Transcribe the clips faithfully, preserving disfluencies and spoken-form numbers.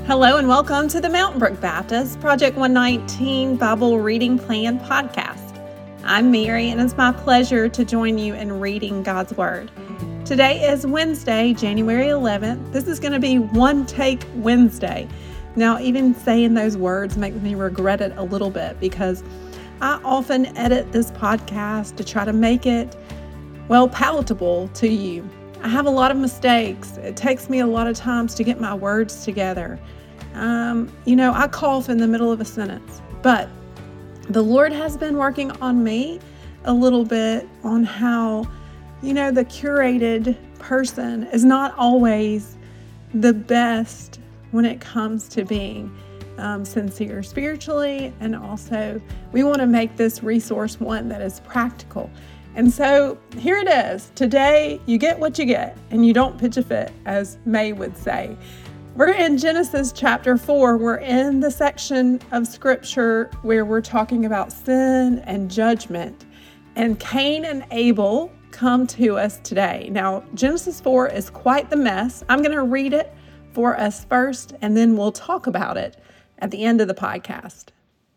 Hello and welcome to the Mountain Brook Baptist Project one nineteen Bible Reading Plan podcast. I'm Mary and it's my pleasure to join you in reading God's Word. Today is Wednesday, January eleventh. This is going to be One Take Wednesday. Now, even saying those words makes me regret it a little bit because I often edit this podcast to try to make it, well, palatable to you. I have a lot of mistakes. It takes me a lot of times to get my words together. Um, you know, I cough in the middle of a sentence, but the Lord has been working on me a little bit on how, you know, the curated person is not always the best when it comes to being um, sincere spiritually. And also we want to make this resource one that is practical. And so here it is. Today, you get what you get, and you don't pitch a fit, as May would say. We're in Genesis chapter four. We're in the section of scripture where we're talking about sin and judgment. And Cain and Abel come to us today. Now, Genesis four is quite the mess. I'm going to read it for us first, and then we'll talk about it at the end of the podcast.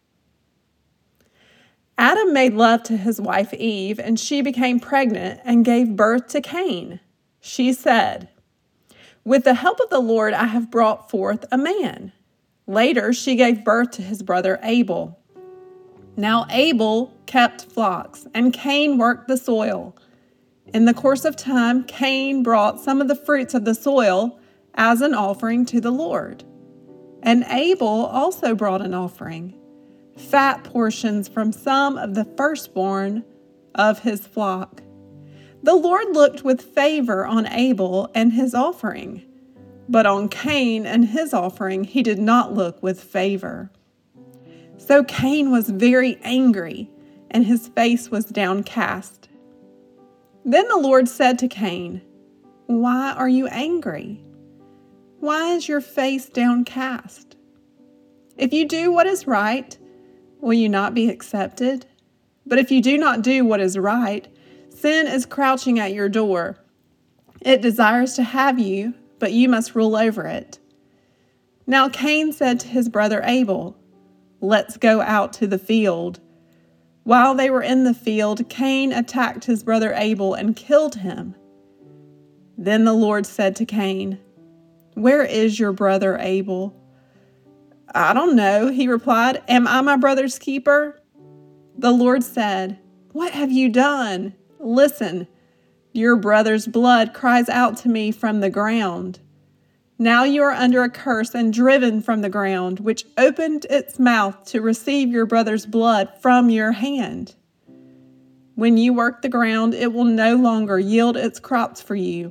Adam made love to his wife Eve, and she became pregnant and gave birth to Cain. She said, "With the help of the Lord, I have brought forth a man." Later, she gave birth to his brother Abel. Now Abel kept flocks, and Cain worked the soil. In the course of time, Cain brought some of the fruits of the soil as an offering to the Lord. And Abel also brought an offering, fat portions from some of the firstborn of his flock. The Lord looked with favor on Abel and his offering, but on Cain and his offering he did not look with favor. So Cain was very angry, and his face was downcast. Then the Lord said to Cain, "Why are you angry? Why is your face downcast? If you do what is right, will you not be accepted? But if you do not do what is right, sin is crouching at your door. It desires to have you, but you must rule over it." Now Cain said to his brother Abel, "Let's go out to the field." While they were in the field, Cain attacked his brother Abel and killed him. Then the Lord said to Cain, "Where is your brother Abel?" "I don't know," he replied. "Am I my brother's keeper?" The Lord said, "What have you done? Listen, your brother's blood cries out to me from the ground. Now you are under a curse and driven from the ground, which opened its mouth to receive your brother's blood from your hand. When you work the ground, it will no longer yield its crops for you.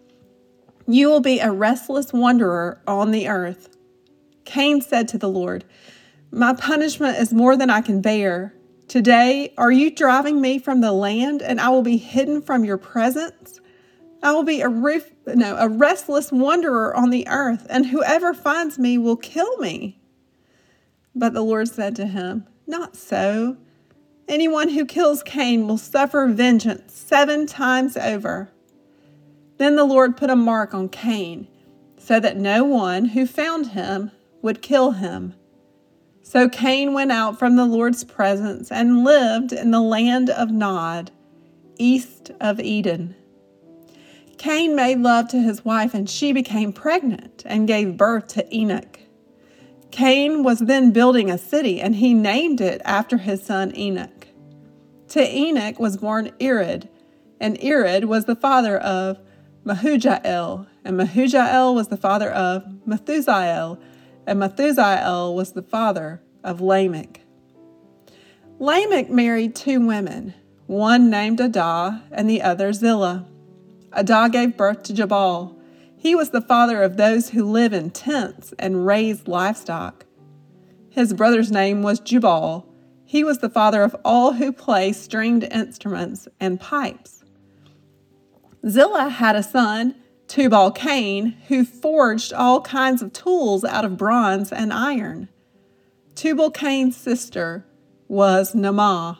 You will be a restless wanderer on the earth." Cain said to the Lord, "My punishment is more than I can bear. Today, are you driving me from the land, and I will be hidden from your presence? I will be a, ref- no, a restless wanderer on the earth, and whoever finds me will kill me." But the Lord said to him, "Not so. Anyone who kills Cain will suffer vengeance seven times over." Then the Lord put a mark on Cain, so that no one who found him would kill him. So Cain went out from the Lord's presence and lived in the land of Nod, east of Eden. Cain made love to his wife, and she became pregnant and gave birth to Enoch. Cain was then building a city, and he named it after his son Enoch. To Enoch was born Irad, and Irad was the father of Mehujael, and Mehujael was the father of Methusael, and Methusael was the father of Lamech. Lamech married two women, one named Adah and the other Zillah. Adah gave birth to Jabal. He was the father of those who live in tents and raise livestock. His brother's name was Jubal. He was the father of all who play stringed instruments and pipes. Zillah had a son, Tubal-Cain, who forged all kinds of tools out of bronze and iron. Tubal-Cain's sister was Naamah.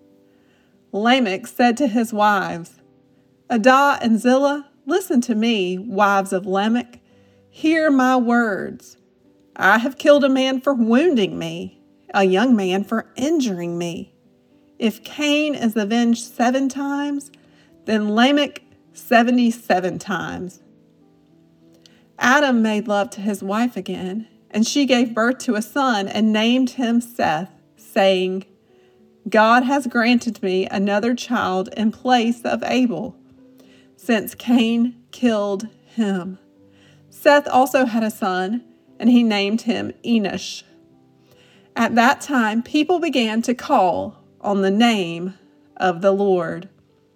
Lamech said to his wives, "Adah and Zillah, listen to me, wives of Lamech. Hear my words. I have killed a man for wounding me, a young man for injuring me. If Cain is avenged seven times, then Lamech seventy-seven times. Adam made love to his wife again, and she gave birth to a son and named him Seth, saying, God has granted me another child in place of Abel, since Cain killed him. Seth also had a son, and he named him Enosh. At that time, people began to call on the name of the Lord.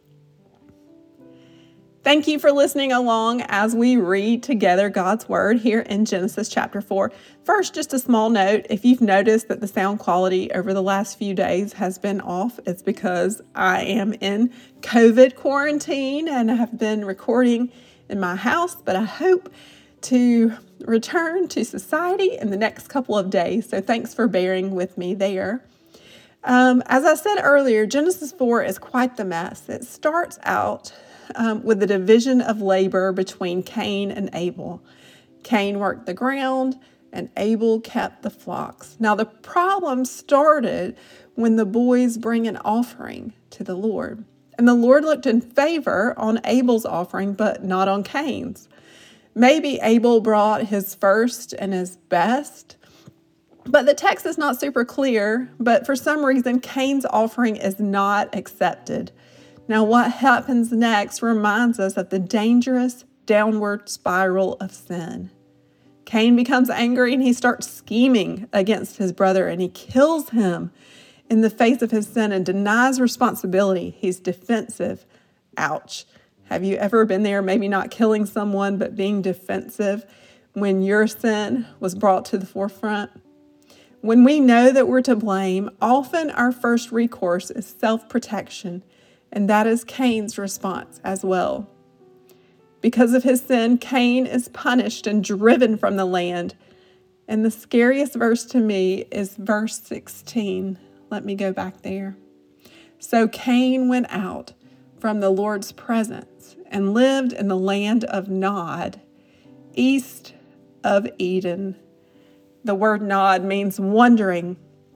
Thank you for listening along as we read together God's Word here in Genesis chapter four. First, just a small note. If you've noticed that the sound quality over the last few days has been off, it's because I am in COVID quarantine and I have been recording in my house, but I hope to return to society in the next couple of days. So thanks for bearing with me there. Um, as I said earlier, Genesis four is quite the mess. It starts out Um, with the division of labor between Cain and Abel. Cain worked the ground and Abel kept the flocks. Now the problem started when the boys bring an offering to the Lord. And the Lord looked in favor on Abel's offering, but not on Cain's. Maybe Abel brought his first and his best, but the text is not super clear, but for some reason Cain's offering is not accepted. Now, what happens next reminds us of the dangerous downward spiral of sin. Cain becomes angry and he starts scheming against his brother and he kills him in the face of his sin and denies responsibility. He's defensive. Ouch. Have you ever been there, maybe not killing someone, but being defensive when your sin was brought to the forefront? When we know that we're to blame, often our first recourse is self-protection. And that is Cain's response as well. Because of his sin, Cain is punished and driven from the land. And the scariest verse to me is verse sixteen. Let me go back there. So Cain went out from the Lord's presence and lived in the land of Nod, east of Eden. The word Nod means wandering.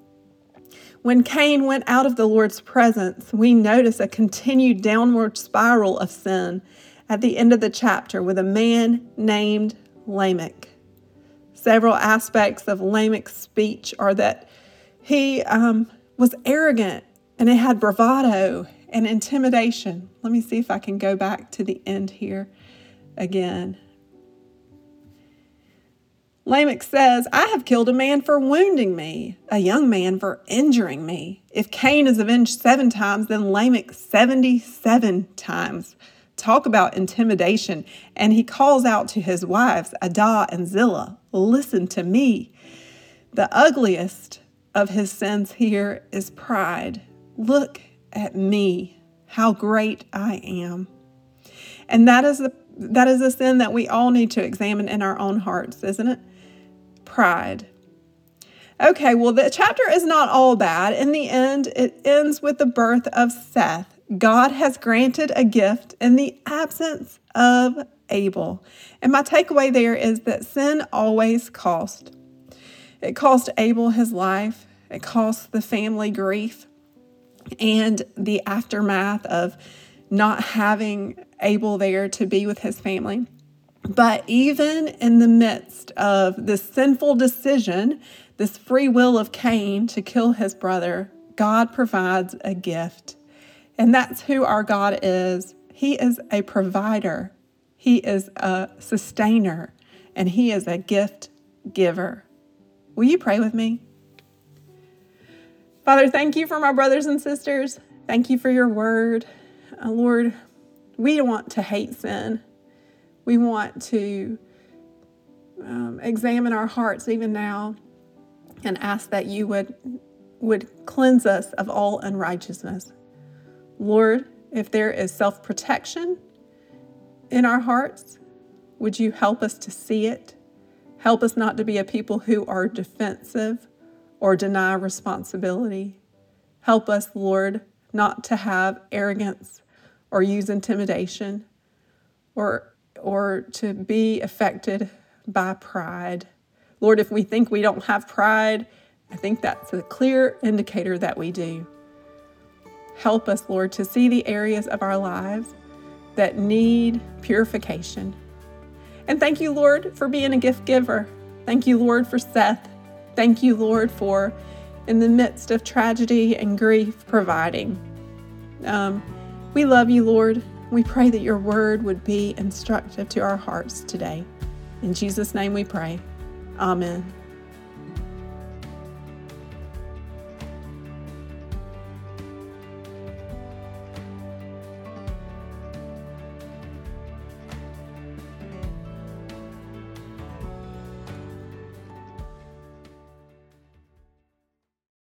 When Cain went out of the Lord's presence, we notice a continued downward spiral of sin at the end of the chapter with a man named Lamech. Several aspects of Lamech's speech are that he um, was arrogant and it had bravado and intimidation. Let me see if I can go back to the end here again. Lamech says, I have killed a man for wounding me, a young man for injuring me. If Cain is avenged seven times, then Lamech seventy-seven times. Talk about intimidation. And he calls out to his wives, Adah and Zillah, listen to me. The ugliest of his sins here is pride. Look at me, how great I am. And that is the that is a sin that we all need to examine in our own hearts, isn't it? Pride. Okay, well, the chapter is not all bad. In the end, it ends with the birth of Seth. God has granted a gift in the absence of Abel. And my takeaway there is that sin always cost. It cost Abel his life. It cost the family grief and the aftermath of not having Abel there to be with his family. But even in the midst of this sinful decision, this free will of Cain to kill his brother, God provides a gift. And that's who our God is. He is a provider. He is a sustainer. And he is a gift giver. Will you pray with me? Father, thank you for my brothers and sisters. Thank you for your word. Uh, Lord, we want to hate sin. We want to um, examine our hearts even now and ask that you would, would cleanse us of all unrighteousness. Lord, if there is self-protection in our hearts, would you help us to see it? Help us not to be a people who are defensive or deny responsibility. Help us, Lord, not to have arrogance or use intimidation or, or to be affected by pride. Lord, if we think we don't have pride, I think that's a clear indicator that we do. Help us, Lord, to see the areas of our lives that need purification. And thank you, Lord, for being a gift giver. Thank you, Lord, for Seth. Thank you, Lord, for in the midst of tragedy and grief, providing. Um, we love you, Lord. We pray that your word would be instructive to our hearts today. In Jesus' name we pray. Amen.